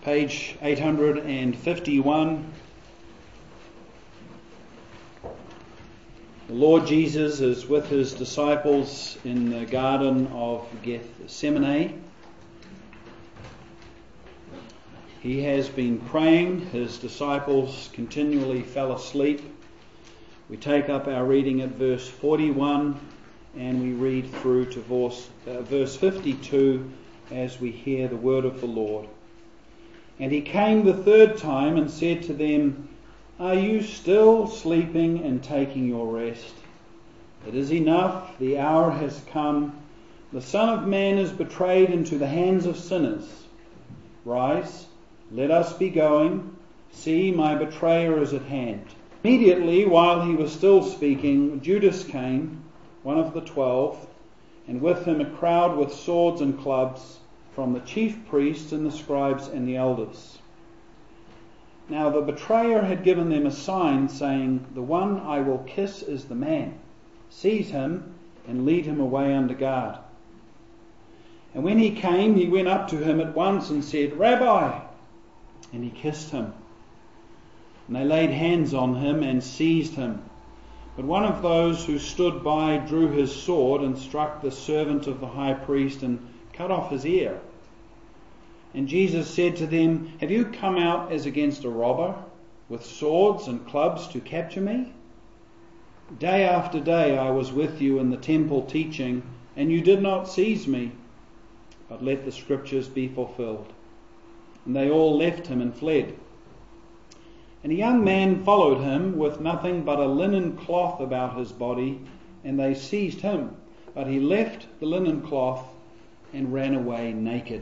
page 851. The Lord Jesus is with his disciples in the Garden of Gethsemane. He has been praying. His disciples continually fell asleep. We take up our reading at verse 41 and we read through to verse 52 as we hear the word of the Lord. And he came the third time and said to them, "Are you still sleeping and taking your rest? It is enough, the hour has come. The Son of Man is betrayed into the hands of sinners. Rise, let us be going. See, my betrayer is at hand." Immediately, while he was still speaking, Judas came, one of the 12, and with him a crowd with swords and clubs from the chief priests and the scribes and the elders. Now the betrayer had given them a sign, saying, "The one I will kiss is the man. Seize him and lead him away under guard." And when he came, he went up to him at once and said, "Rabbi!" And he kissed him. And they laid hands on him and seized him. But one of those who stood by drew his sword and struck the servant of the high priest and cut off his ear. And Jesus said to them, "Have you come out as against a robber, with swords and clubs to capture me? Day after day I was with you in the temple teaching, and you did not seize me. But let the scriptures be fulfilled." And they all left him and fled. And a young man followed him with nothing but a linen cloth about his body, and they seized him. But he left the linen cloth and ran away naked.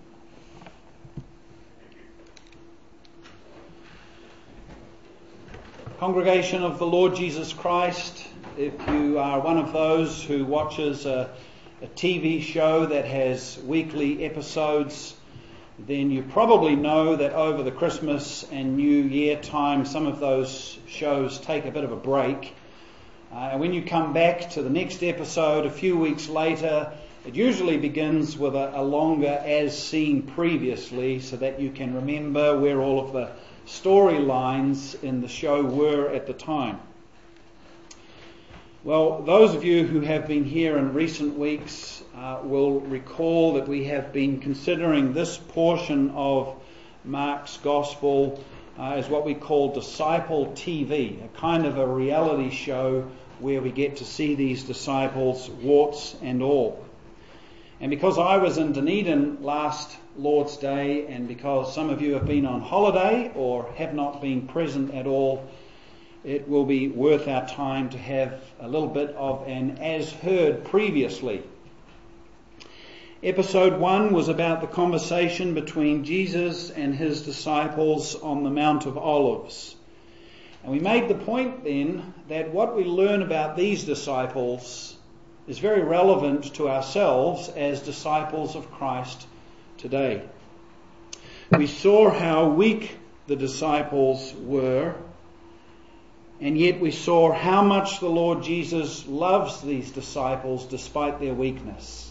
Congregation of the Lord Jesus Christ, if you are one of those who watches a TV show that has weekly episodes, then you probably know that over the Christmas and New Year time, some of those shows take a bit of a break. And when you come back to the next episode a few weeks later, it usually begins with a longer as seen previously, so that you can remember where all of the storylines in the show were at the time. Well, those of you who have been here in recent weeks will recall that we have been considering this portion of Mark's Gospel as what we call Disciple TV, a kind of a reality show where we get to see these disciples, warts and all. And because I was in Dunedin last Lord's Day, and because some of you have been on holiday or have not been present at all, it will be worth our time to have a little bit of an as heard previously. Episode 1 was about the conversation between Jesus and his disciples on the Mount of Olives. And we made the point then that what we learn about these disciples is very relevant to ourselves as disciples of Christ today. We saw how weak the disciples were, and yet we saw how much the Lord Jesus loves these disciples despite their weakness.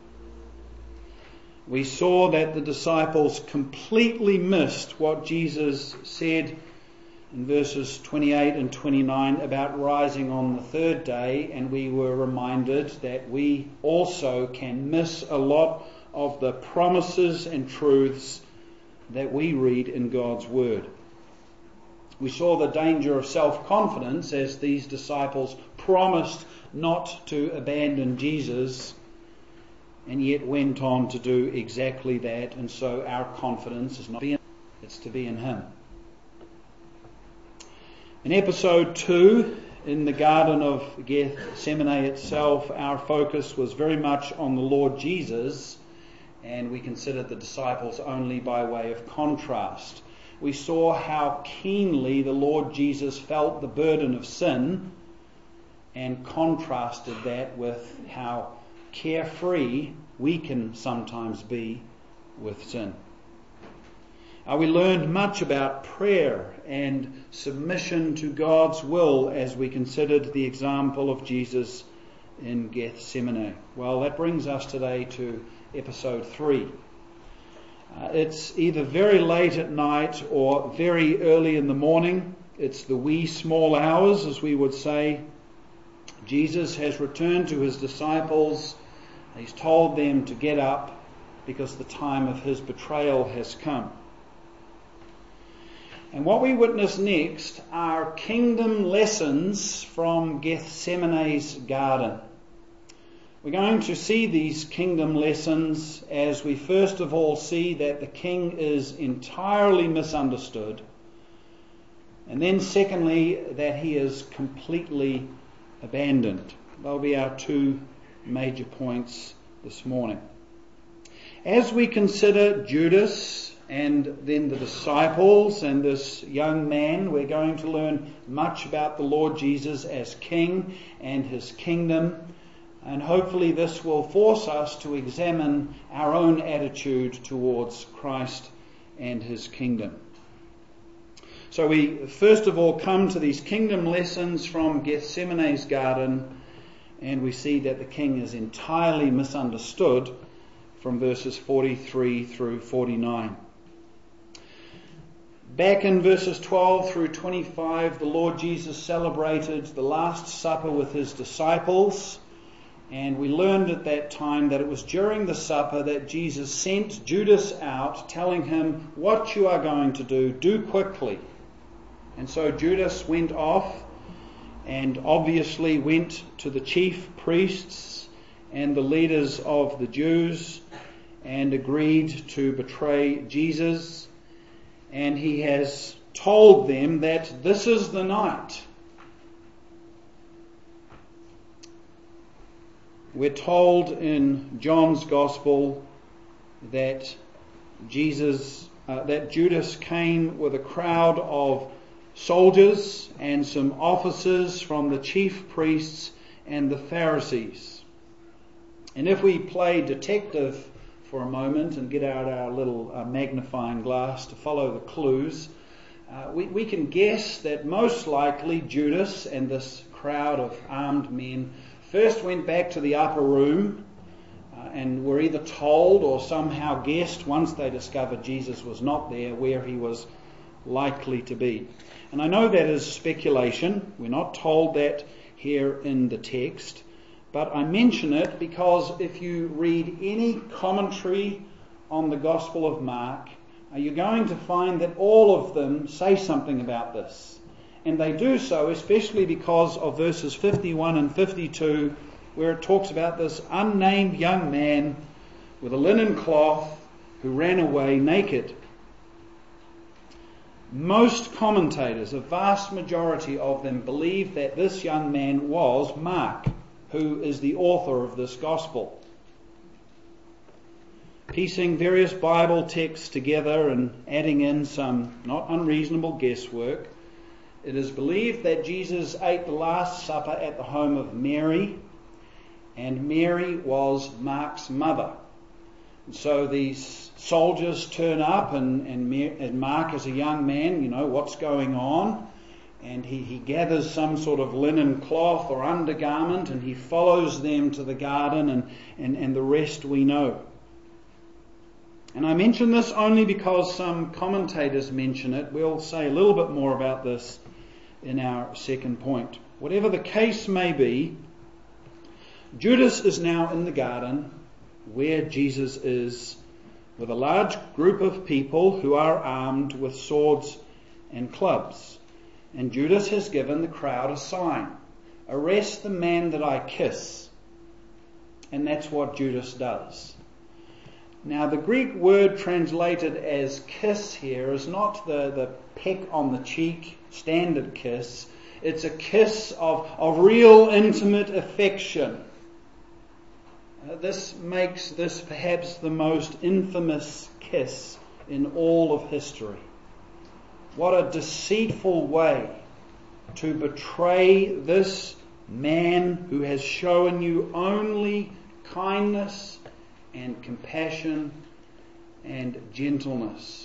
We saw that the disciples completely missed what Jesus said in verses 28 and 29 about rising on the third day, and we were reminded that we also can miss a lot of the promises and truths that we read in God's Word. We saw the danger of self-confidence as these disciples promised not to abandon Jesus and yet went on to do exactly that, and so our confidence is not in, it's to be in Him. In episode 2, in the Garden of Gethsemane itself, our focus was very much on the Lord Jesus, and we considered the disciples only by way of contrast. We saw how keenly the Lord Jesus felt the burden of sin and contrasted that with how carefree we can sometimes be with sin. We learned much about prayer and submission to God's will as we considered the example of Jesus in Gethsemane. Well, that brings us today to episode 3. It's either very late at night or very early in the morning. It's the wee small hours, as we would say. Jesus has returned to his disciples. He's told them to get up because the time of his betrayal has come. And what we witness next are kingdom lessons from Gethsemane's garden. We're going to see these kingdom lessons as we first of all see that the king is entirely misunderstood, and then secondly that he is completely abandoned. They'll be our two major points this morning. As we consider Judas and then the disciples and this young man, we're going to learn much about the Lord Jesus as king and his kingdom. And hopefully this will force us to examine our own attitude towards Christ and his kingdom. So we first of all come to these kingdom lessons from Gethsemane's garden, and we see that the king is entirely misunderstood from verses 43 through 49. Back in verses 12 through 25, the Lord Jesus celebrated the Last Supper with his disciples. And we learned at that time that it was during the supper that Jesus sent Judas out, telling him, what you are going to do quickly. And so Judas went off and obviously went to the chief priests and the leaders of the Jews and agreed to betray Jesus. And he has told them that this is the night. We're told in John's Gospel that Judas came with a crowd of soldiers and some officers from the chief priests and the Pharisees. And if we play detective for a moment and get out our little magnifying glass to follow the clues, we can guess that most likely Judas and this crowd of armed men first went back to the upper room and were either told or somehow guessed, once they discovered Jesus was not there, where he was likely to be. And I know that is speculation. We're not told that here in the text. But I mention it because if you read any commentary on the Gospel of Mark, you're going to find that all of them say something about this. And they do so especially because of verses 51 and 52, where it talks about this unnamed young man with a linen cloth who ran away naked. Most commentators, a vast majority of them, believe that this young man was Mark, who is the author of this gospel. Piecing various Bible texts together and adding in some not unreasonable guesswork, it is believed that Jesus ate the Last Supper at the home of Mary, and Mary was Mark's mother. And so these soldiers turn up, and Mark is a young man, what's going on? And he gathers some sort of linen cloth or undergarment, and he follows them to the garden, and the rest we know. And I mention this only because some commentators mention it. We'll say a little bit more about this in our second point. Whatever the case may be, Judas is now in the garden where Jesus is, with a large group of people who are armed with swords and clubs. And Judas has given the crowd a sign. Arrest the man that I kiss. And that's what Judas does. Now the Greek word translated as kiss here is not the peck on the cheek standard kiss. It's a kiss of real intimate affection. This makes this perhaps the most infamous kiss in all of history. What a deceitful way to betray this man who has shown you only kindness and compassion and gentleness.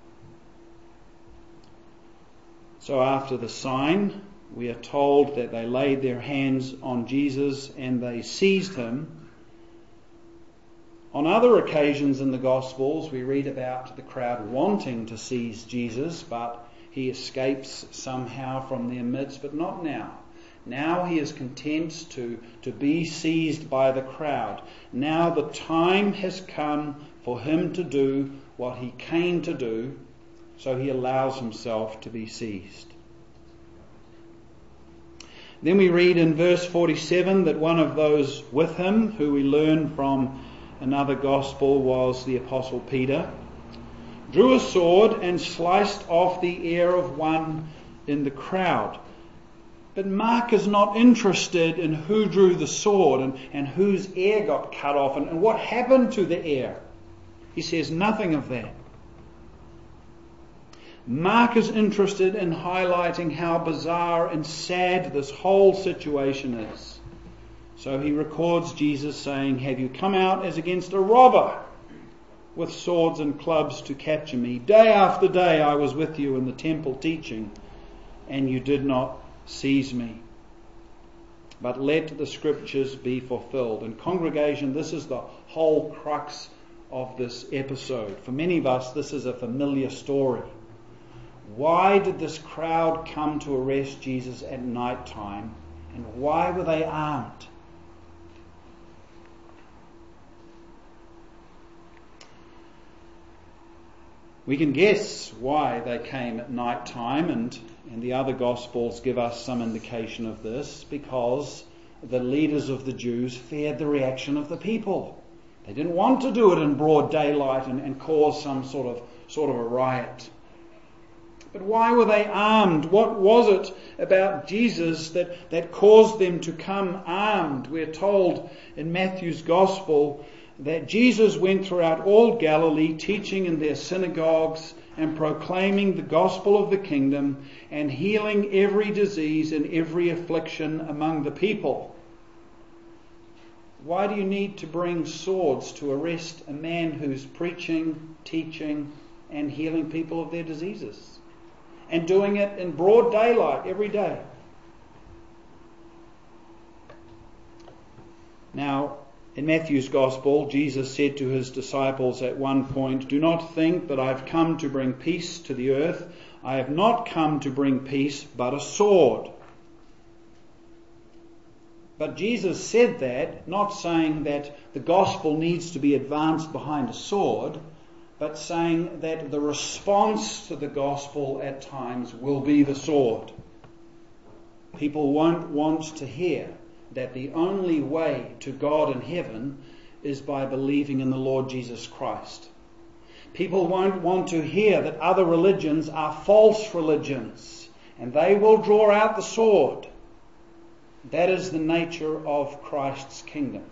So after the sign, we are told that they laid their hands on Jesus and they seized him. On other occasions in the Gospels, we read about the crowd wanting to seize Jesus, but he escapes somehow from their midst, but not now. Now he is content to be seized by the crowd. Now the time has come for him to do what he came to do, so he allows himself to be seized. Then we read in verse 47 that one of those with him, who we learn from another gospel was the Apostle Peter, drew a sword and sliced off the ear of one in the crowd. But Mark is not interested in who drew the sword and whose ear got cut off and what happened to the ear. He says nothing of that. Mark is interested in highlighting how bizarre and sad this whole situation is. So he records Jesus saying, "Have you come out as against a robber with swords and clubs to capture me? Day after day I was with you in the temple teaching, and you did not seize me. But let the scriptures be fulfilled." And congregation, this is the whole crux of this episode. For many of us, this is a familiar story. Why did this crowd come to arrest Jesus at night time? And why were they armed? We can guess why they came at night time, and the other Gospels give us some indication of this, because the leaders of the Jews feared the reaction of the people. They didn't want to do it in broad daylight and cause some sort of a riot. But why were they armed? What was it about Jesus that caused them to come armed? We're told in Matthew's Gospel that Jesus went throughout all Galilee, teaching in their synagogues and proclaiming the gospel of the kingdom and healing every disease and every affliction among the people. Why do you need to bring swords to arrest a man who's preaching, teaching, and healing people of their diseases? And doing it in broad daylight every day. Now, in Matthew's Gospel, Jesus said to his disciples at one point, "Do not think that I've come to bring peace to the earth. I have not come to bring peace, but a sword." But Jesus said that, not saying that the gospel needs to be advanced behind a sword, but saying that the response to the gospel at times will be the sword. People won't want to hear that the only way to God in heaven is by believing in the Lord Jesus Christ. People won't want to hear that other religions are false religions, and they will draw out the sword. That is the nature of Christ's kingdom.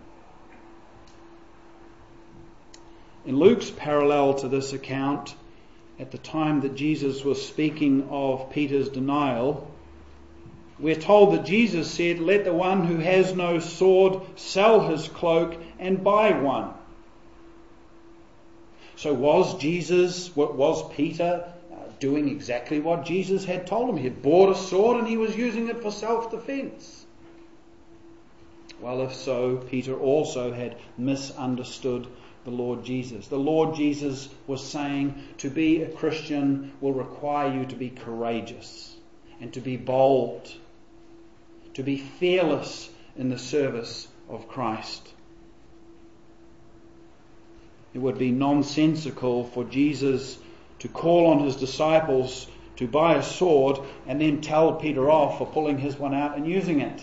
In Luke's parallel to this account, at the time that Jesus was speaking of Peter's denial, we're told that Jesus said, "Let the one who has no sword sell his cloak and buy one." So was Peter doing exactly what Jesus had told him? He had bought a sword and he was using it for self-defense. Well, if so, Peter also had misunderstood the Lord Jesus. The Lord Jesus was saying to be a Christian will require you to be courageous and to be bold, to be fearless in the service of Christ. It would be nonsensical for Jesus to call on his disciples to buy a sword and then tell Peter off for pulling his one out and using it.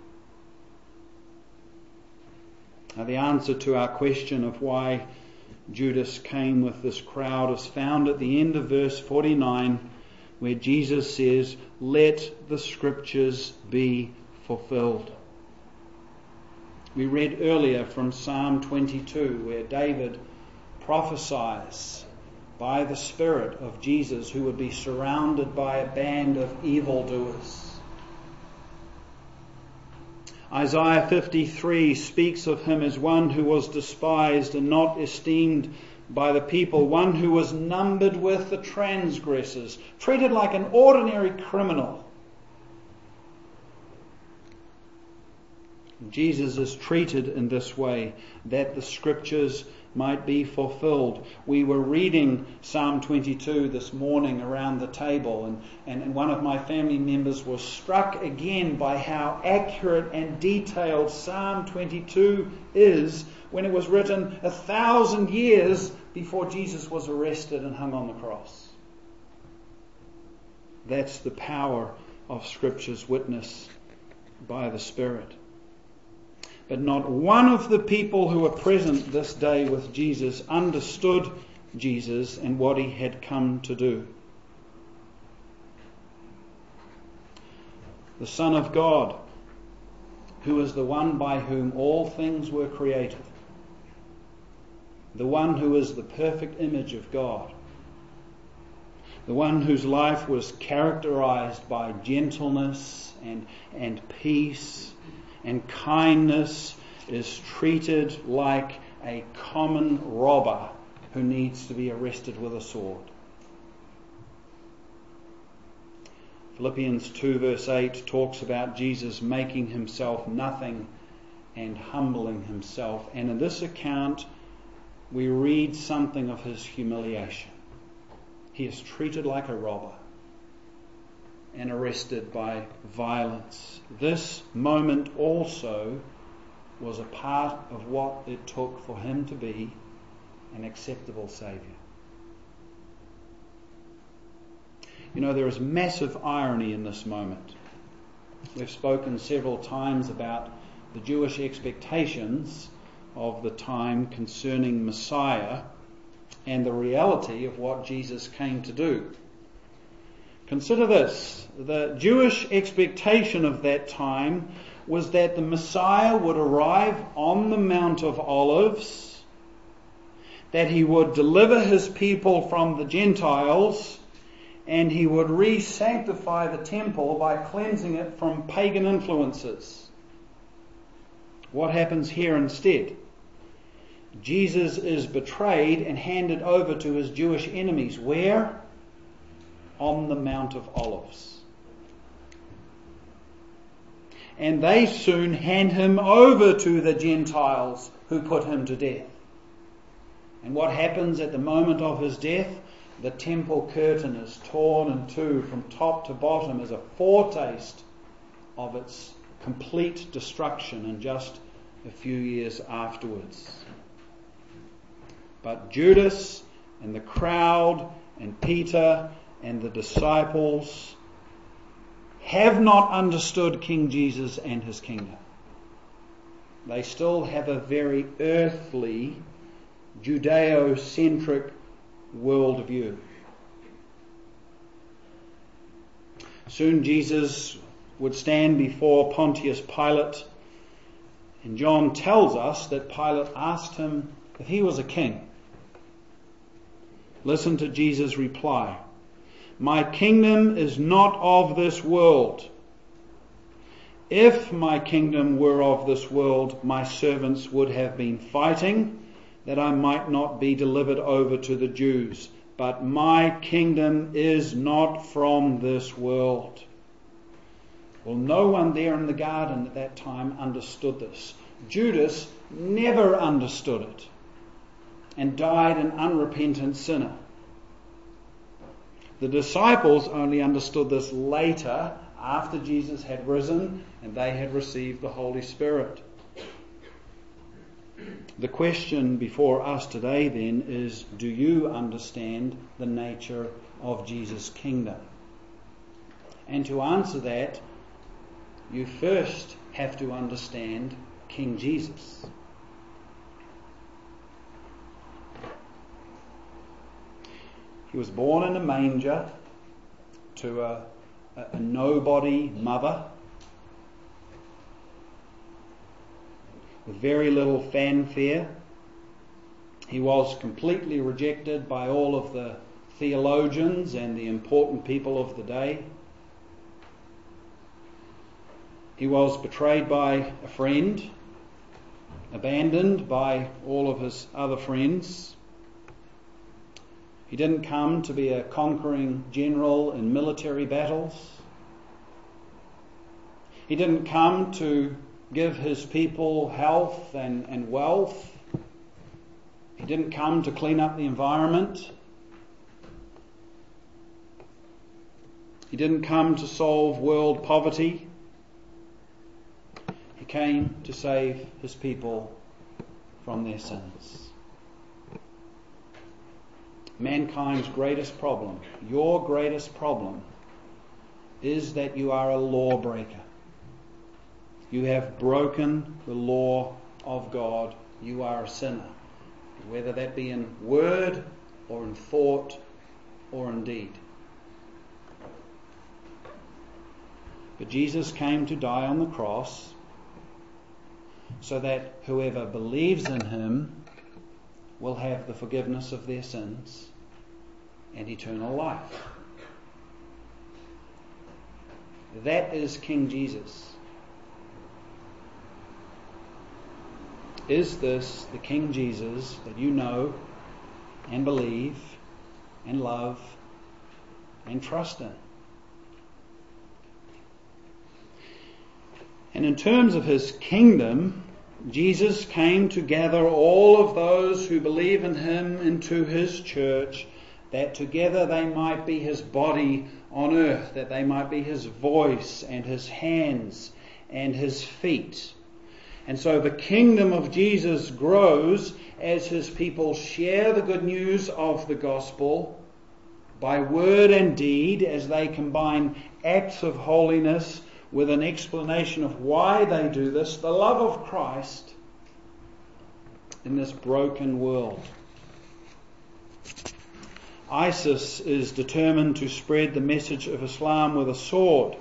Now, the answer to our question of why Judas came with this crowd is found at the end of verse 49, where Jesus says, "Let the scriptures be fulfilled." We read earlier from Psalm 22, where David prophesies by the Spirit of Jesus, who would be surrounded by a band of evildoers. Isaiah 53 speaks of him as one who was despised and not esteemed by the people, one who was numbered with the transgressors, treated like an ordinary criminal. Jesus is treated in this way, that the Scriptures might be fulfilled. We were reading Psalm 22 this morning around the table, and one of my family members was struck again by how accurate and detailed Psalm 22 is when it was written 1,000 years before Jesus was arrested and hung on the cross. That's the power of Scripture's witness by the Spirit. But not one of the people who were present this day with Jesus understood Jesus and what he had come to do. The Son of God, who is the one by whom all things were created, the one who is the perfect image of God, the one whose life was characterized by gentleness and peace and kindness, is treated like a common robber who needs to be arrested with a sword. Philippians 2 verse 8 talks about Jesus making himself nothing and humbling himself. And in this account, we read something of his humiliation. He is treated like a robber and arrested by violence. This moment also was a part of what it took for him to be an acceptable Saviour. You know, there is massive irony in this moment. We've spoken several times about the Jewish expectations of the time concerning Messiah and the reality of what Jesus came to do. Consider this. The Jewish expectation of that time was that the Messiah would arrive on the Mount of Olives, that he would deliver his people from the Gentiles, and he would re-sanctify the temple by cleansing it from pagan influences. What happens here instead? Jesus is betrayed and handed over to his Jewish enemies. Where? On the Mount of Olives. And they soon hand him over to the Gentiles who put him to death. And what happens at the moment of his death? The temple curtain is torn in two from top to bottom as a foretaste of its complete destruction in just a few years afterwards. But Judas and the crowd and Peter and the disciples have not understood King Jesus and his kingdom. They still have a very earthly, Judeo-centric worldview. Soon Jesus would stand before Pontius Pilate, and John tells us that Pilate asked him if he was a king. Listen to Jesus' reply. My kingdom is not of this world. If my kingdom were of this world, my servants would have been fighting that I might not be delivered over to the Jews. But my kingdom is not from this world. Well, no one there in the garden at that time understood this. Judas never understood it and died an unrepentant sinner. The disciples only understood this later, after Jesus had risen and they had received the Holy Spirit. The question before us today then is, do you understand the nature of Jesus' kingdom? And to answer that, you first have to understand King Jesus. He was born in a manger to a nobody mother with very little fanfare. He was completely rejected by all of the theologians and the important people of the day. He was betrayed by a friend, abandoned by all of his other friends. He didn't come to be a conquering general in military battles. He didn't come to give his people health and wealth. He didn't come to clean up the environment. He didn't come to solve world poverty. He came to save his people from their sins. Mankind's greatest problem, your greatest problem, is that you are a lawbreaker. You have broken the law of God. You are a sinner, whether that be in word or in thought or in deed. But Jesus came to die on the cross so that whoever believes in him will have the forgiveness of their sins and eternal life. That is King Jesus. Is this the King Jesus that you know and believe and love and trust in? And in terms of his kingdom, Jesus came to gather all of those who believe in him into his church, that together they might be his body on earth, that they might be his voice and his hands and his feet. And so the kingdom of Jesus grows as his people share the good news of the gospel by word and deed, as they combine acts of holiness with an explanation of why they do this, the love of Christ in this broken world. ISIS is determined to spread the message of Islam with a sword.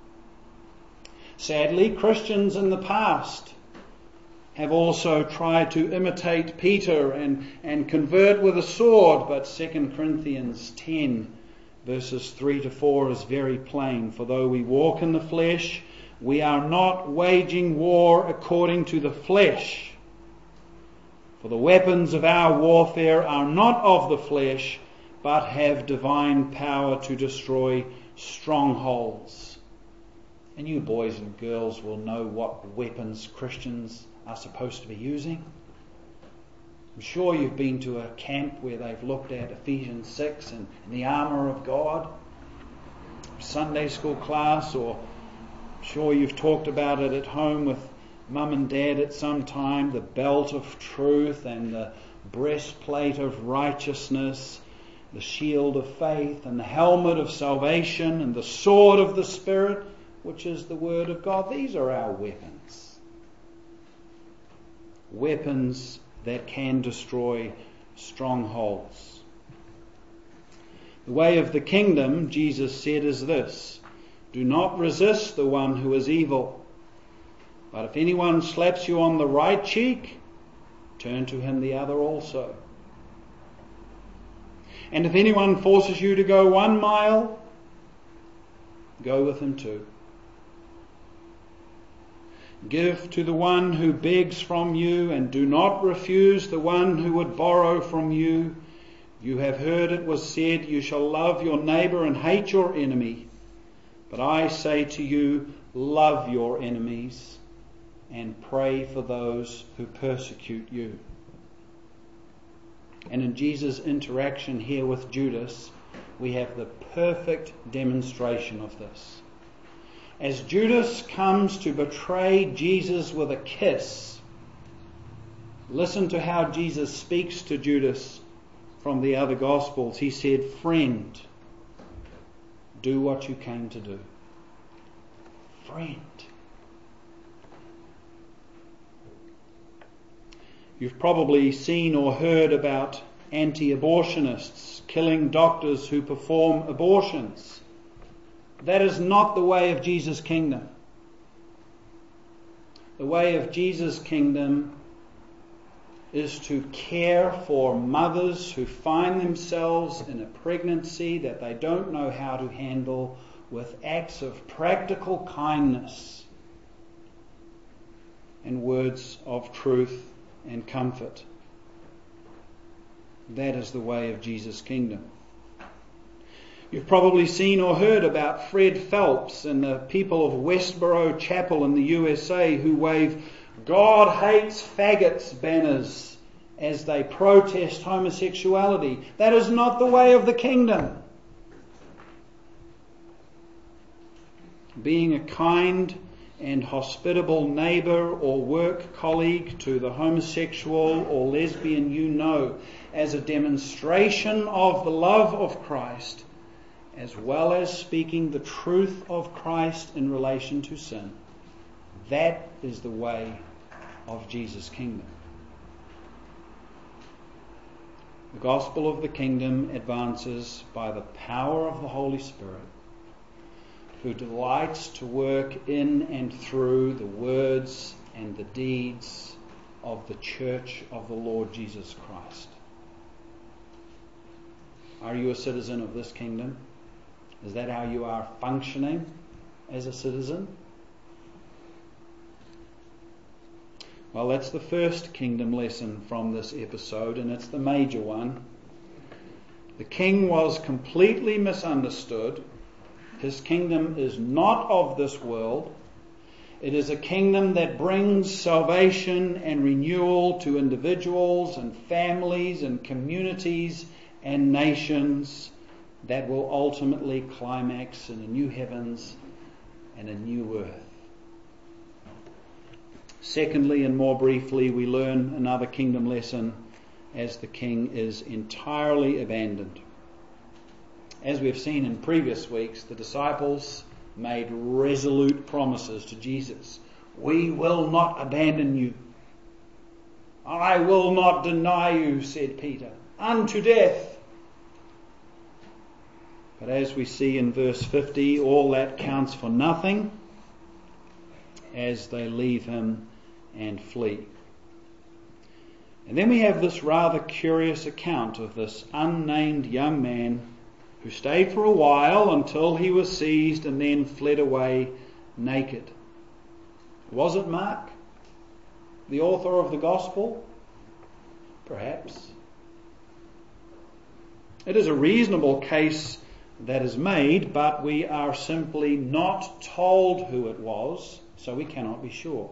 Sadly, Christians in the past have also tried to imitate Peter and convert with a sword, but 2 Corinthians 10 verses 3 to 4 is very plain. For though we walk in the flesh, we are not waging war according to the flesh. For the weapons of our warfare are not of the flesh, but have divine power to destroy strongholds. And you boys and girls will know what weapons Christians are supposed to be using. I'm sure you've been to a camp where they've looked at Ephesians 6 and the armour of God, Sunday school class, or I'm sure you've talked about it at home with mum and dad at some time, the belt of truth and the breastplate of righteousness, the shield of faith and the helmet of salvation and the sword of the Spirit, which is the word of God. These are our weapons. Weapons that can destroy strongholds. The way of the kingdom, Jesus said, is this: do not resist the one who is evil. But if anyone slaps you on the right cheek, turn to him the other also. And if anyone forces you to go 1 mile, go with him 2. Give to the one who begs from you, and do not refuse the one who would borrow from you. You have heard it was said, you shall love your neighbour and hate your enemy. But I say to you, love your enemies and pray for those who persecute you. And in Jesus' interaction here with Judas, we have the perfect demonstration of this. As Judas comes to betray Jesus with a kiss, listen to how Jesus speaks to Judas from the other Gospels. He said, friend, do what you came to do. Friend. You've probably seen or heard about anti-abortionists killing doctors who perform abortions. That is not the way of Jesus' kingdom. The way of Jesus' kingdom is to care for mothers who find themselves in a pregnancy that they don't know how to handle, with acts of practical kindness and words of truth and comfort. That is the way of Jesus' kingdom. You've probably seen or heard about Fred Phelps and the people of Westboro Chapel in the USA who wave "God hates faggots" banners as they protest homosexuality. That is not the way of the kingdom. Being a kind and hospitable neighbour or work colleague to the homosexual or lesbian you know as a demonstration of the love of Christ, as well as speaking the truth of Christ in relation to sin. That is the way of Jesus' kingdom. The gospel of the kingdom advances by the power of the Holy Spirit, who delights to work in and through the words and the deeds of the church of the Lord Jesus Christ. Are you a citizen of this kingdom? Is that how you are functioning as a citizen? Well, that's the first kingdom lesson from this episode, and it's the major one. The king was completely misunderstood. His kingdom is not of this world. It is a kingdom that brings salvation and renewal to individuals and families and communities and nations that will ultimately climax in a new heavens and a new earth. Secondly, and more briefly, we learn another kingdom lesson as the king is entirely abandoned. As we've seen in previous weeks, the disciples made resolute promises to Jesus. "We will not abandon you. I will not deny you," said Peter, "unto death." But as we see in verse 50, all that counts for nothing as they leave him and flee. And then we have this rather curious account of this unnamed young man who stayed for a while until he was seized and then fled away naked. Was it Mark, the author of the Gospel? Perhaps. It is a reasonable case that is made, but we are simply not told who it was, so we cannot be sure.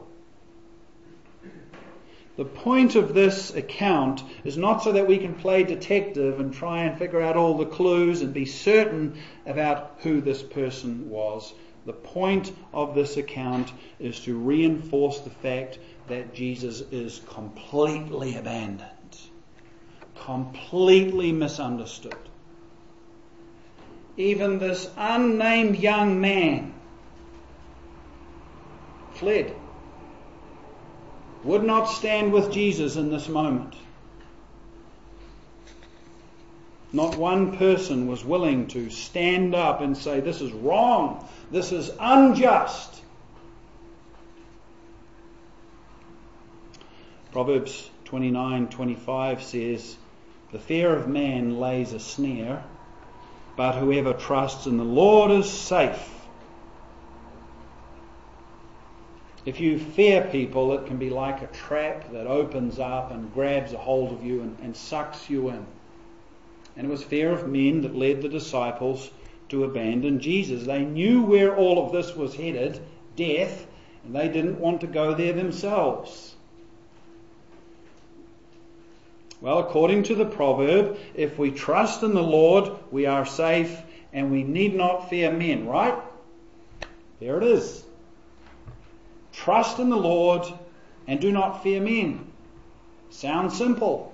The point of this account is not so that we can play detective and try and figure out all the clues and be certain about who this person was. The point of this account is to reinforce the fact that Jesus is completely abandoned, completely misunderstood. Even this unnamed young man fled. Would not stand with Jesus in this moment. Not one person was willing to stand up and say, "This is wrong, this is unjust." Proverbs 29:25 says, "The fear of man lays a snare, but whoever trusts in the Lord is safe." If you fear people, it can be like a trap that opens up and grabs a hold of you and sucks you in. And it was fear of men that led the disciples to abandon Jesus. They knew where all of this was headed, death, and they didn't want to go there themselves. Well, according to the proverb, if we trust in the Lord, we are safe and we need not fear men, right? There it is. Trust in the Lord and do not fear men. Sounds simple.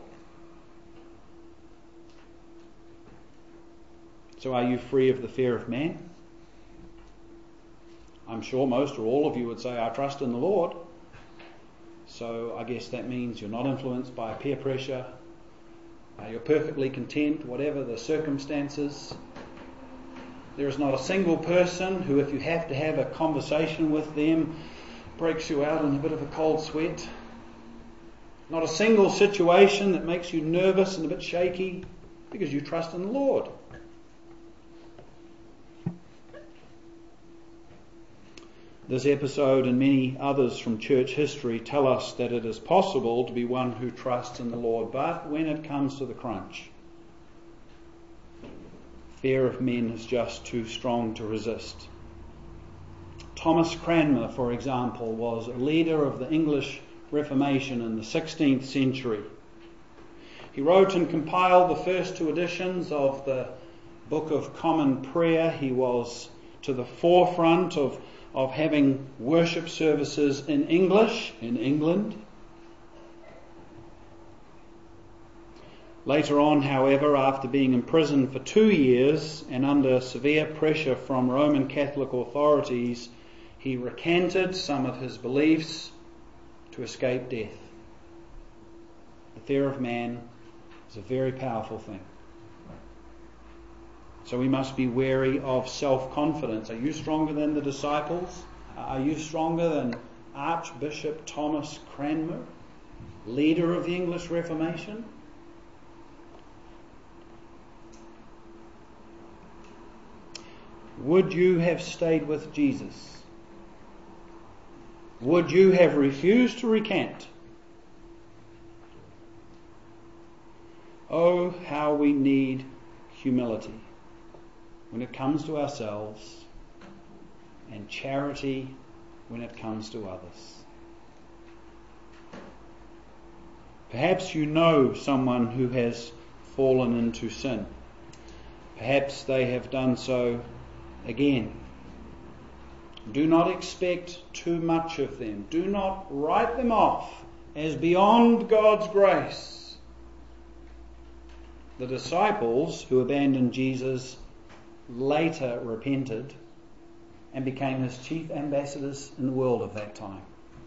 So are you free of the fear of man? I'm sure most or all of you would say, "I trust in the Lord." So I guess that means you're not influenced by peer pressure. You're perfectly content, whatever the circumstances. There is not a single person who, if you have to have a conversation with them, breaks you out in a bit of a cold sweat. Not a single situation that makes you nervous and a bit shaky because you trust in the Lord. This episode and many others from church history tell us that it is possible to be one who trusts in the Lord, but when it comes to the crunch, fear of men is just too strong to resist. Thomas Cranmer, for example, was a leader of the English Reformation in the 16th century. He wrote and compiled the first two editions of the Book of Common Prayer. He was to the forefront of having worship services in English in England. Later on, however, after being imprisoned for 2 years and under severe pressure from Roman Catholic authorities, he recanted some of his beliefs to escape death. The fear of man is a very powerful thing. So we must be wary of self-confidence. Are you stronger than the disciples? Are you stronger than Archbishop Thomas Cranmer, leader of the English Reformation? Would you have stayed with Jesus? Would you have refused to recant? Oh, how we need humility when it comes to ourselves, and charity when it comes to others. Perhaps you know someone who has fallen into sin. Perhaps they have done so again. Do not expect too much of them. Do not write them off as beyond God's grace. The disciples who abandoned Jesus later repented and became his chief ambassadors in the world of that time.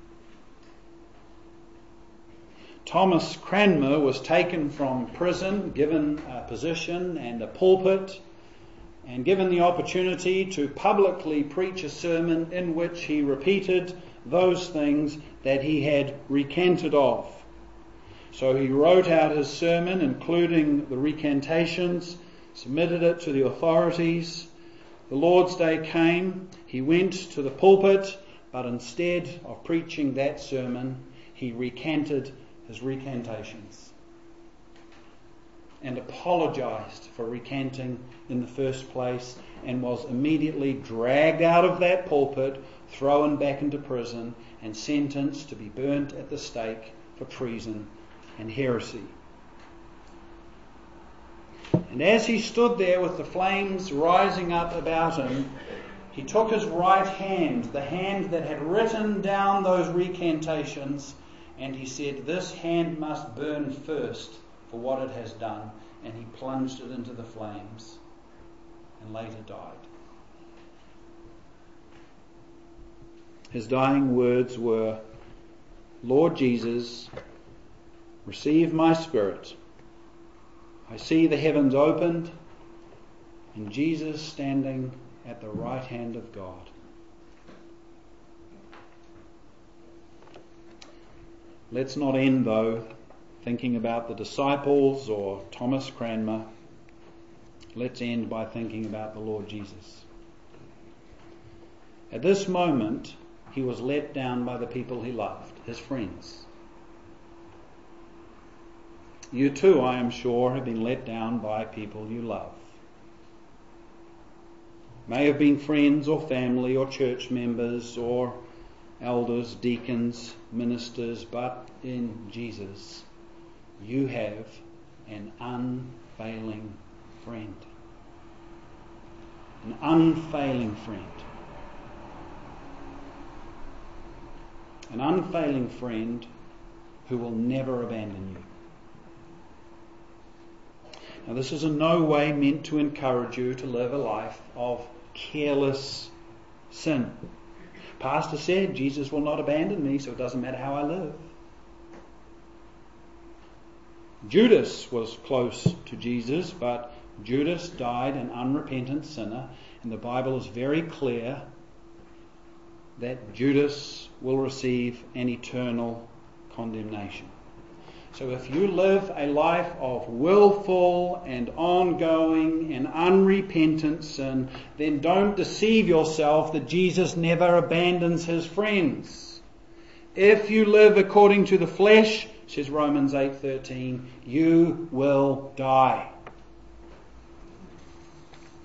Thomas Cranmer was taken from prison, given a position and a pulpit, and given the opportunity to publicly preach a sermon in which he repeated those things that he had recanted of. So he wrote out his sermon, including the recantations, submitted it to the authorities. The Lord's Day came. He went to the pulpit, but instead of preaching that sermon, he recanted his recantations and apologized for recanting in the first place, and was immediately dragged out of that pulpit, thrown back into prison, and sentenced to be burnt at the stake for treason and heresy. And as he stood there with the flames rising up about him, he took his right hand, the hand that had written down those recantations, and he said, "This hand must burn first for what it has done." And he plunged it into the flames and later died. His dying words were, "Lord Jesus, receive my spirit. I see the heavens opened and Jesus standing at the right hand of God." Let's not end, though, thinking about the disciples or Thomas Cranmer. Let's end by thinking about the Lord Jesus. At this moment, he was let down by the people he loved, his friends. You too, I am sure, have been let down by people you love. May have been friends or family or church members or elders, deacons, ministers, but in Jesus you have an unfailing friend. An unfailing friend. An unfailing friend who will never abandon you. Now, this is in no way meant to encourage you to live a life of careless sin. Pastor said, Jesus will not abandon me, so it doesn't matter how I live. Judas was close to Jesus, but Judas died an unrepentant sinner, and the Bible is very clear that Judas will receive an eternal condemnation. So if you live a life of willful and ongoing and unrepentant sin, then don't deceive yourself that Jesus never abandons his friends. If you live according to the flesh, says Romans 8:13, you will die.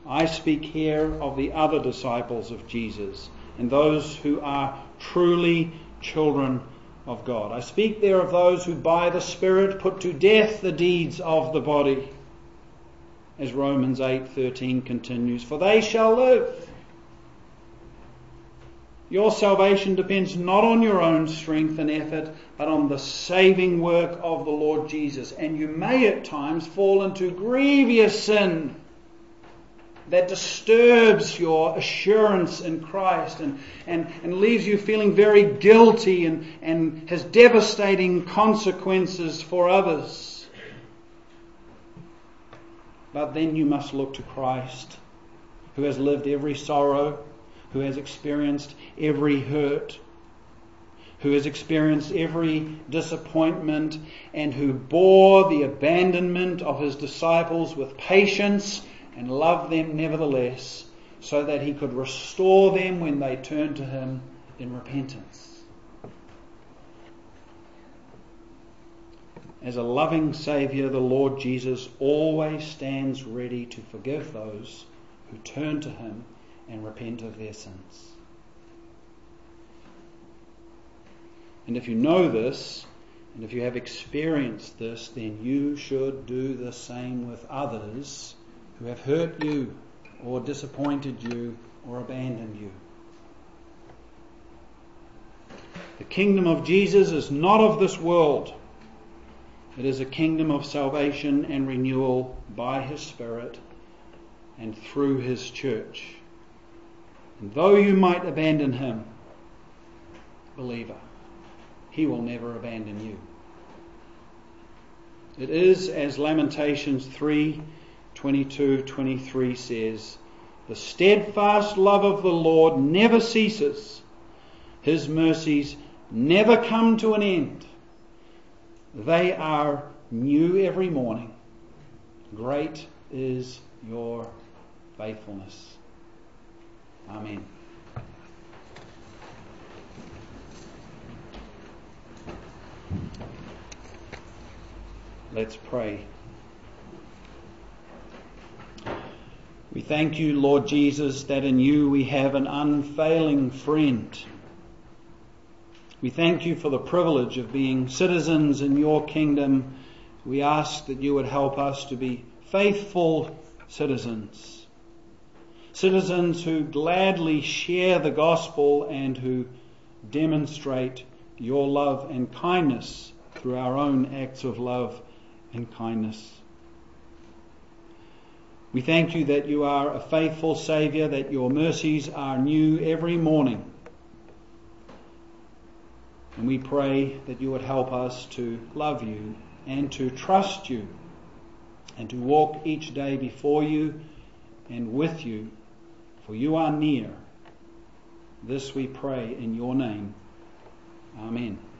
I speak here of the other disciples of Jesus and those who are truly children of God. I speak there of those who by the Spirit put to death the deeds of the body, as Romans 8:13 continues, for they shall live. Your salvation depends not on your own strength and effort, but on the saving work of the Lord Jesus. And you may at times fall into grievous sin that disturbs your assurance in Christ and leaves you feeling very guilty and has devastating consequences for others. But then you must look to Christ, who has lived every sorrow, who has experienced every hurt, who has experienced every disappointment, and who bore the abandonment of his disciples with patience and loved them nevertheless, so that he could restore them when they turned to him in repentance. As a loving Saviour, the Lord Jesus always stands ready to forgive those who turn to him and repent of their sins. And if you know this, and if you have experienced this, then you should do the same with others who have hurt you or disappointed you or abandoned you. The kingdom of Jesus is not of this world. It is a kingdom of salvation and renewal by his Spirit and through his church. And though you might abandon him, believer, he will never abandon you. It is as Lamentations 3:22-23 says, the steadfast love of the Lord never ceases. His mercies never come to an end. They are new every morning. Great is your faithfulness. Amen. Let's pray. We thank you, Lord Jesus, that in you we have an unfailing friend. We thank you for the privilege of being citizens in your kingdom. We ask that you would help us to be faithful citizens. Citizens who gladly share the gospel and who demonstrate your love and kindness through our own acts of love and kindness. We thank you that you are a faithful Saviour, that your mercies are new every morning. And we pray that you would help us to love you and to trust you and to walk each day before you and with you, for you are near. This we pray in your name. Amen.